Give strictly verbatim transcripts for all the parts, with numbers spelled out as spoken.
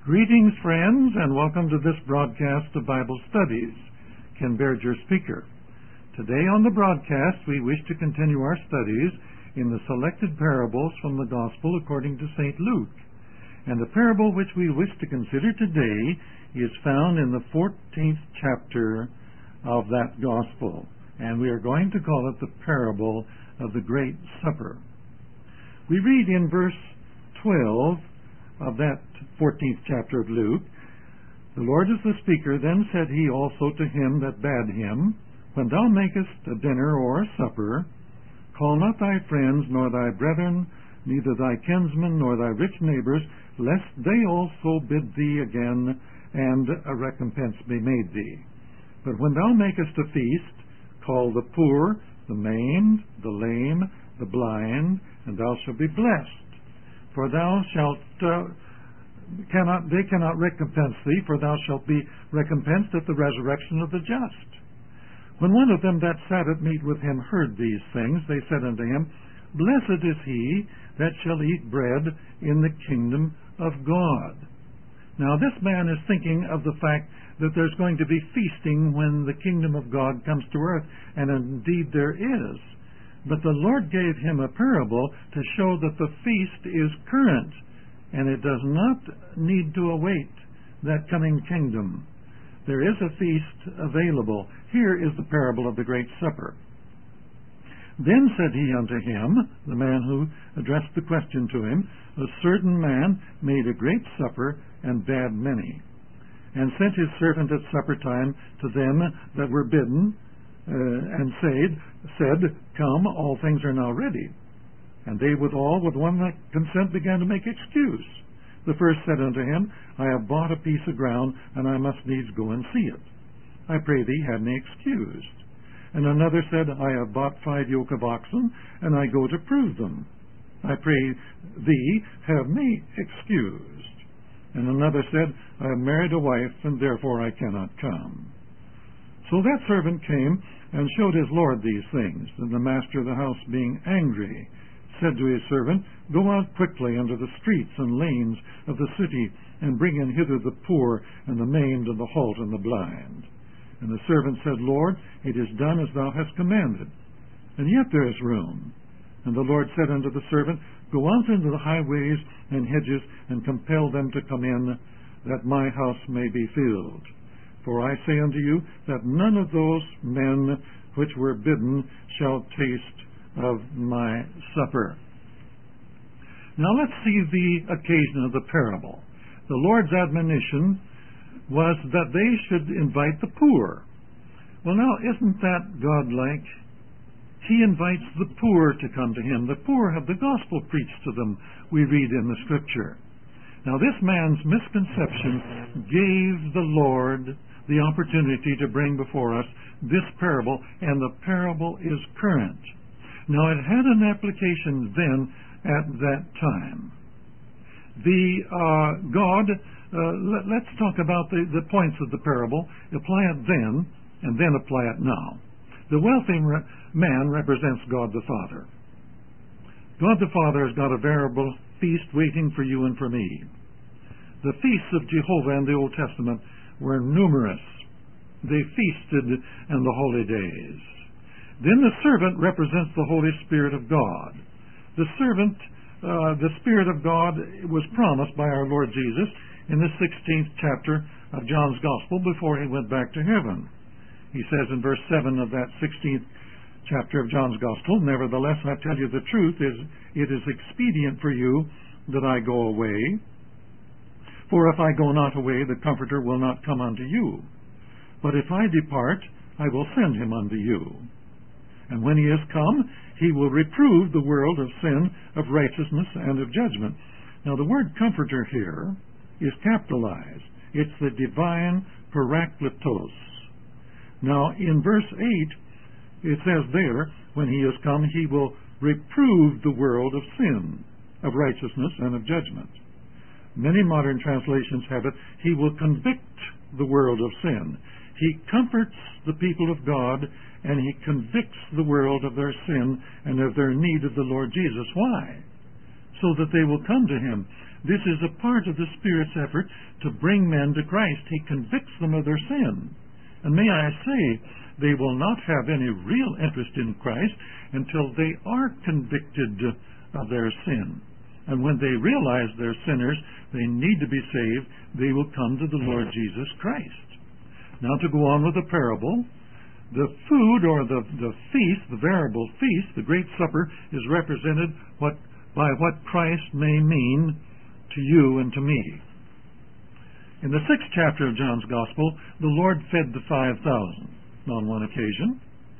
Greetings, friends, and welcome to this broadcast of Bible Studies. Ken Baird, your speaker. Today on the broadcast, we wish to continue our studies in the selected parables from the Gospel according to Saint Luke. And the parable which we wish to consider today is found in the fourteenth chapter of that Gospel. And we are going to call it the parable of the Great Supper. We read in verse twelve of that fourteenth chapter of Luke, "The Lord is the speaker, then said he also to him that bade him, When thou makest a dinner or a supper, call not thy friends, nor thy brethren, neither thy kinsmen, nor thy rich neighbors, lest they also bid thee again, and a recompense be made thee. But when thou makest a feast, call the poor, the maimed, the lame, the blind, and thou shalt be blessed. For thou shalt uh, cannot they cannot recompense thee, for thou shalt be recompensed at the resurrection of the just. When one of them that sat at meat with him heard these things, they said unto him, Blessed is he that shall eat bread in the kingdom of God." Now this man is thinking of the fact that there's going to be feasting when the kingdom of God comes to earth, and indeed there is. But the Lord gave him a parable to show that the feast is current, and it does not need to await that coming kingdom. There is a feast available. Here is the parable of the Great Supper. "Then said he unto him," the man who addressed the question to him, "A certain man made a great supper, and bade many, and sent his servant at supper time to them that were bidden, uh, and said, said, Come, all things are now ready. And they withal, with one consent, began to make excuse. The first said unto him, I have bought a piece of ground, and I must needs go and see it. I pray thee, have me excused. And another said, I have bought five yoke of oxen, and I go to prove them. I pray thee, have me excused. And another said, I have married a wife, and therefore I cannot come. So that servant came and showed his lord these things. And the master of the house, being angry, said to his servant, Go out quickly unto the streets and lanes of the city, and bring in hither the poor, and the maimed, and the halt, and the blind. And the servant said, Lord, it is done as thou hast commanded, and yet there is room. And the Lord said unto the servant, Go out into the highways and hedges, and compel them to come in, that my house may be filled. For I say unto you, that none of those men which were bidden shall taste of my supper." Now let's see the occasion of the parable. The Lord's admonition was that they should invite the poor. Well, now, isn't that God-like? He invites the poor to come to him. The poor have the gospel preached to them, we read in the Scripture. Now, this man's misconception gave the Lord the opportunity to bring before us this parable, and the parable is current. Now, it had an application then at that time. The uh, God, uh, let, let's talk about the, the points of the parable, apply it then, and then apply it now. The wealthy re- man represents God the Father. God the Father has got a veritable feast waiting for you and for me. The feasts of Jehovah in the Old Testament were numerous. They feasted in the holy days. Then the servant represents the Holy Spirit of God. The servant, uh, the Spirit of God, was promised by our Lord Jesus in the sixteenth chapter of John's Gospel before he went back to heaven. He says in verse seven of that sixteenth chapter of John's Gospel, Nevertheless, I tell you the truth, is it is expedient for you that I go away. For if I go not away, the Comforter will not come unto you. But if I depart, I will send him unto you. And when he is come, he will reprove the world of sin, of righteousness, and of judgment. Now the word Comforter here is capitalized. It's the divine Parakletos. Now in verse eight, it says there, when he is come, he will reprove the world of sin, of righteousness, and of judgment. Many modern translations have it, he will convict the world of sin. He comforts the people of God, and he convicts the world of their sin and of their need of the Lord Jesus. Why? So that they will come to him. This is a part of the Spirit's effort to bring men to Christ. He convicts them of their sin. And may I say, they will not have any real interest in Christ until they are convicted of their sin. And when they realize they're sinners, they need to be saved, they will come to the Lord Jesus Christ. Now to go on with the parable, the food or the, the feast, the variable feast, the great supper, is represented what, by what Christ may mean to you and to me. In the sixth chapter of John's Gospel, the Lord fed the five thousand on one occasion.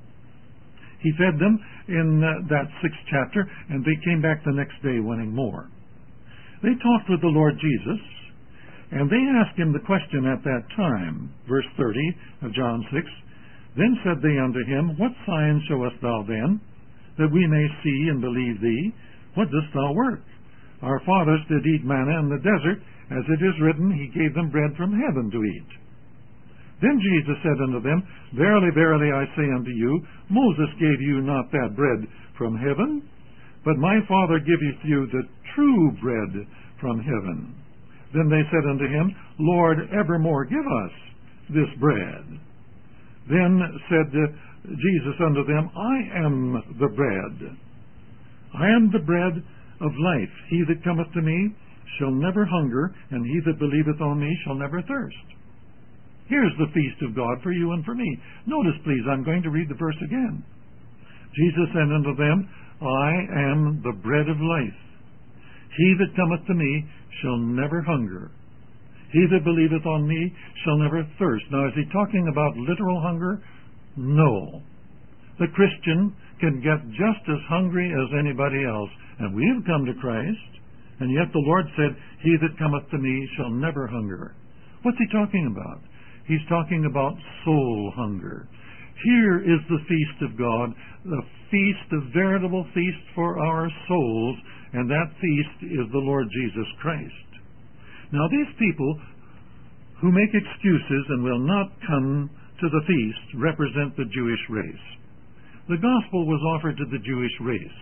He fed them in uh, that sixth chapter, and they came back the next day wanting more. They talked with the Lord Jesus, and they asked him the question at that time, verse thirty of John six, Then said they unto him, What sign showest thou then, that we may see and believe thee? What dost thou work? Our fathers did eat manna in the desert, as it is written, He gave them bread from heaven to eat. Then Jesus said unto them, Verily, verily, I say unto you, Moses gave you not that bread from heaven, but my Father giveth you the true bread from heaven. Then they said unto him, Lord, evermore give us this bread. Then said Jesus unto them, I am the bread. I am the bread of life. He that cometh to me shall never hunger, and he that believeth on me shall never thirst. Here's the feast of God for you and for me. Notice, please, I'm going to read the verse again. Jesus said unto them, I am the bread of life. He that cometh to me shall never hunger. He that believeth on me shall never thirst. Now, is he talking about literal hunger? No. The Christian can get just as hungry as anybody else. And we have come to Christ, and yet the Lord said, He that cometh to me shall never hunger. What's he talking about? He's talking about soul hunger. Here is the feast of God, the feast, a veritable feast for our souls, and that feast is the Lord Jesus Christ. Now, these people who make excuses and will not come to the feast represent the Jewish race. The gospel was offered to the Jewish race.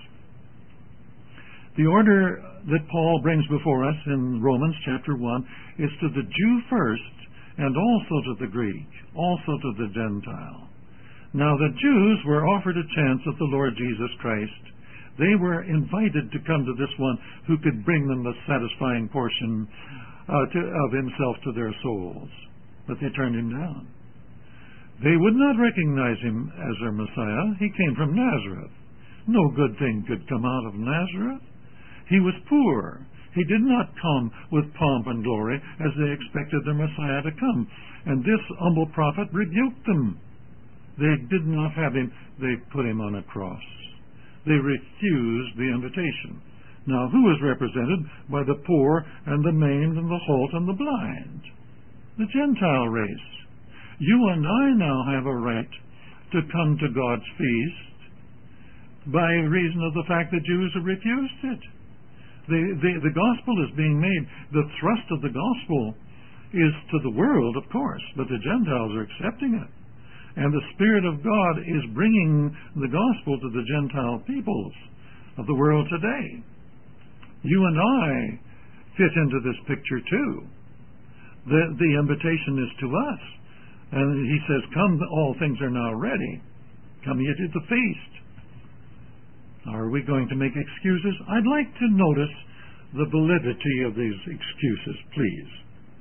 The order that Paul brings before us in Romans chapter one is to the Jew first, and also to the Greek, also to the Gentile. Now the Jews were offered a chance at the Lord Jesus Christ. They were invited to come to this one who could bring them the satisfying portion uh, to, of himself to their souls. But they turned him down. They would not recognize him as their Messiah. He came from Nazareth. No good thing could come out of Nazareth. He was poor. He did not come with pomp and glory as they expected their Messiah to come. And this humble prophet rebuked them. They did not have him. They put him on a cross. They refused the invitation. Now, who is represented by the poor and the maimed and the halt and the blind? The Gentile race. You and I now have a right to come to God's feast by reason of the fact that Jews have refused it. The, the, the gospel is being made. The thrust of the gospel is to the world, of course, but the Gentiles are accepting it. And the Spirit of God is bringing the gospel to the Gentile peoples of the world today. You and I fit into this picture too. The, the invitation is to us. And he says, come, all things are now ready. Come ye to the feast. Are we going to make excuses? I'd like to notice the validity of these excuses, please.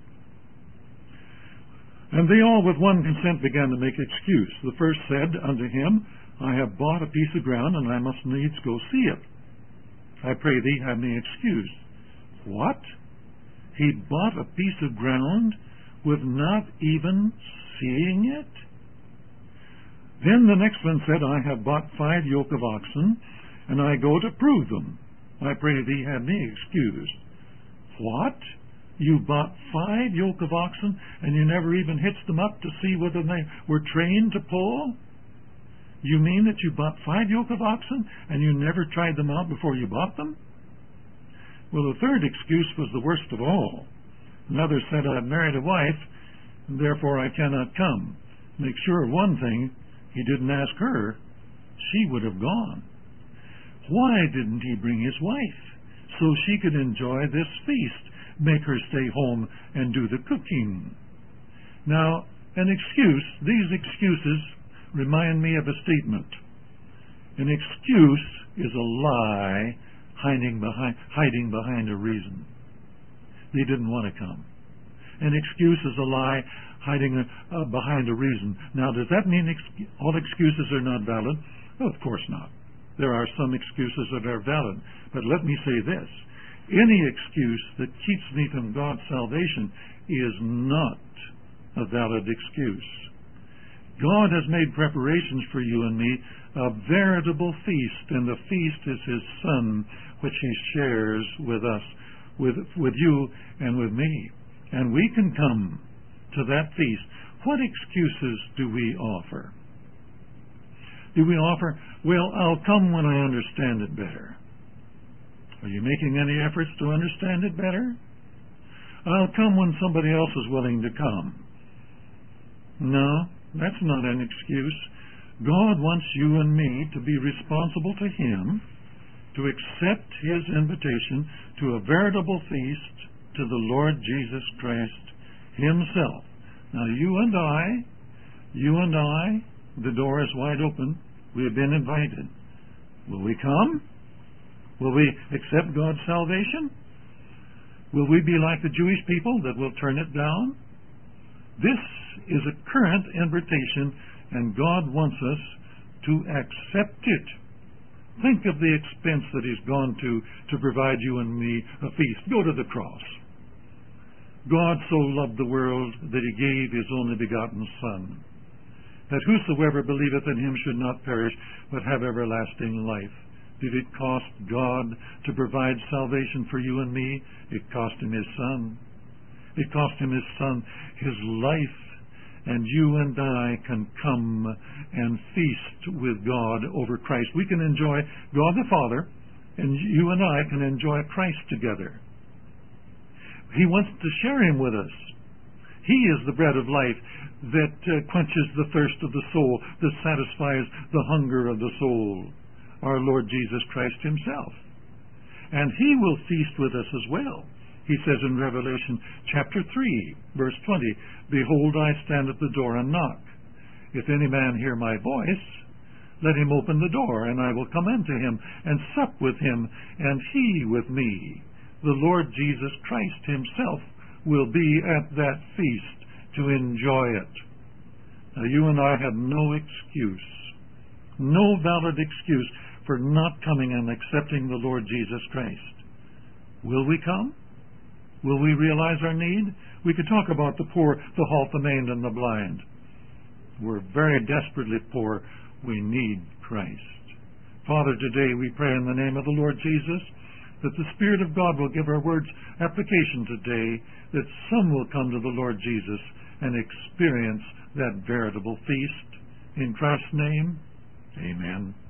And they all with one consent began to make excuse. The first said unto him, I have bought a piece of ground, and I must needs go see it. I pray thee, have me excused. What? He bought a piece of ground with not even seeing it? Then the next one said, I have bought five yoke of oxen, and I go to prove them. I pray thee, have me excused. What? You bought five yoke of oxen, and you never even hitched them up to see whether they were trained to pull? You mean that you bought five yoke of oxen, and you never tried them out before you bought them? Well, the third excuse was the worst of all. Another said, I've married a wife, and therefore I cannot come. Make sure of one thing, he didn't ask her. She would have gone. Why didn't he bring his wife? So she could enjoy this feast make her stay home and do the cooking. Now, an excuse, these excuses remind me of a statement. An excuse is a lie hiding behind, hiding behind a reason. They didn't want to come. An excuse is a lie hiding uh, behind a reason. Now, does that mean ex- all excuses are not valid? Well, of course not. There are some excuses that are valid. But let me say this. Any excuse that keeps me from God's salvation is not a valid excuse. God has made preparations for you and me, a veritable feast, and the feast is His Son, which He shares with us, with, with you and with me. And we can come to that feast. What excuses do we offer? Do we offer, well, I'll come when I understand it better. Are you making any efforts to understand it better? I'll come when somebody else is willing to come. No, that's not an excuse. God wants you and me to be responsible to Him, to accept His invitation to a veritable feast to the Lord Jesus Christ Himself. Now, you and I, you and I, the door is wide open. We have been invited. Will we come? Will we accept God's salvation? Will we be like the Jewish people that will turn it down? This is a current invitation, and God wants us to accept it. Think of the expense that He's gone to to provide you and me a feast. Go to the cross. God so loved the world that He gave His only begotten Son, that whosoever believeth in Him should not perish, but have everlasting life. Did it cost God to provide salvation for you and me? It cost Him His Son. It cost Him His Son, His life. And you and I can come and feast with God over Christ. We can enjoy God the Father, and you and I can enjoy Christ together. He wants to share Him with us. He is the bread of life that uh, quenches the thirst of the soul, that satisfies the hunger of the soul, our Lord Jesus Christ Himself. And He will feast with us as well. He says in Revelation chapter three, verse twenty, Behold, I stand at the door and knock. If any man hear my voice, let him open the door, and I will come unto him, and sup with him, and he with me. The Lord Jesus Christ Himself will be at that feast to enjoy it. Now, you and I have no excuse, no valid excuse for not coming and accepting the Lord Jesus Christ. Will we come? Will we realize our need? We could talk about the poor, the halt, the maimed, and the blind. We're very desperately poor. We need Christ. Father, today we pray in the name of the Lord Jesus that the Spirit of God will give our words application today, that some will come to the Lord Jesus and experience that veritable feast. In Christ's name, amen.